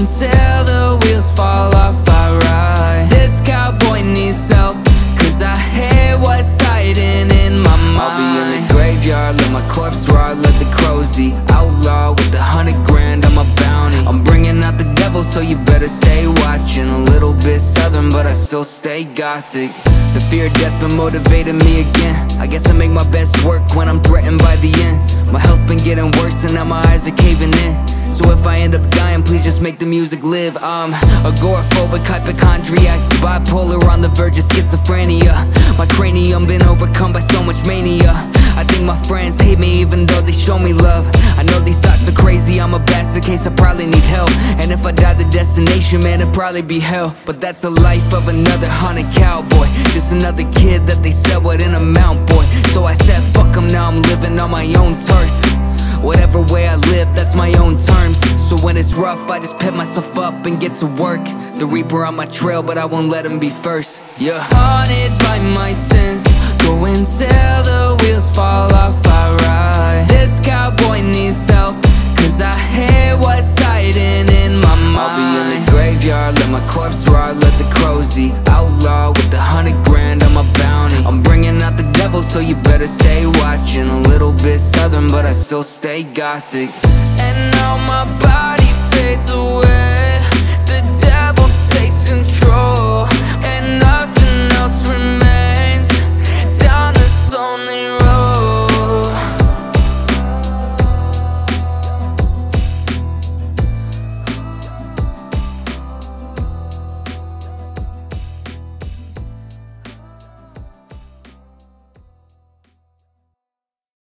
until the wheels fall off. I ride. This cowboy needs help, cause I hate what's hiding in my mind. I'll be in the graveyard, let my corpse rot, let the crows eat. Outlaw with 100 grand on my bounty. I'm bringing out the devil, so you better stay watching. A little bit southern, but I still stay gothic. The fear of death been motivating me again. I guess I make my best work when I'm threatened by the end. My health's been getting worse and now my eyes are caving in. So if I end up dying, please just make the music live. I'm agoraphobic, hypochondriac, bipolar on the verge of schizophrenia. My cranium been overcome by so much mania. I think my friends hate me even though they show me love. I know these thoughts are crazy, I'm a bastard case, I probably need help. And if I die, the destination, man, it'd probably be hell. But that's the life of another haunted cowboy, just another kid that they sell within a mount, boy. So I said fuck 'em, now I'm living on my own turf. Whatever way I live, that's my own terms. So when it's rough, I just pick myself up and get to work. The reaper on my trail, but I won't let him be first. Yeah. Haunted by my sins, go until the wheels fall off. I ride. This cowboy needs help, cause I hate what's hiding in my mind. I'll be in the graveyard, let my corpse rot, let the crows eat. Outlaw with 100 grand on my bounty. I'm bringing out the devil, so you better stay watching. A little bit southern, but I still stay gothic. And now my body fades away.